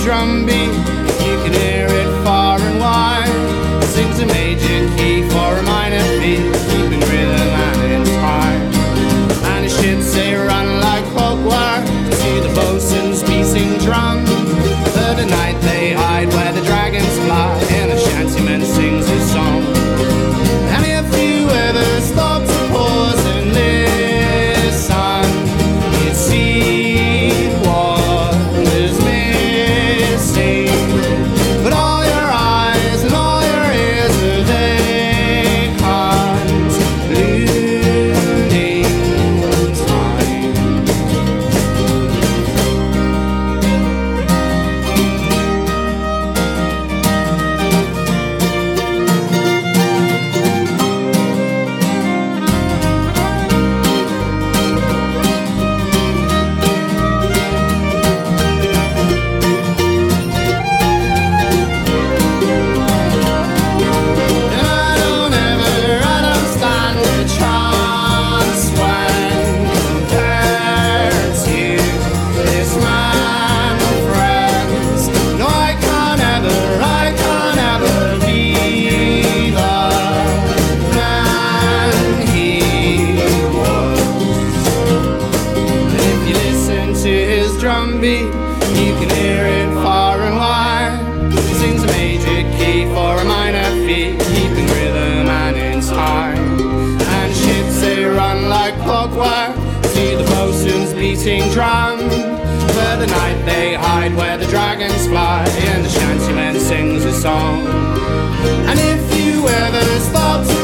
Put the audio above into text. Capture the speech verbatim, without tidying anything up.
drum beat, you can hear it far and wide. It sings a major key for a minor beat, keeping rhythm and in time. And the ships they run like clockwork to the bosun's beating drum. For the night they hide where the dragons fly, and the shantyman sings his song. And if you ever stop to pause and listen, you'd see what is missing. But all your eyes and all your ears are vacant, looting time. Drum beat, you can hear it far and wide. It sings a major key for a minor feat, keeping rhythm and in time. And ships they run like clockwork to the bosun's beating drum. For the night they hide where the dragons fly, and the shantyman sings a song. And if you ever stop to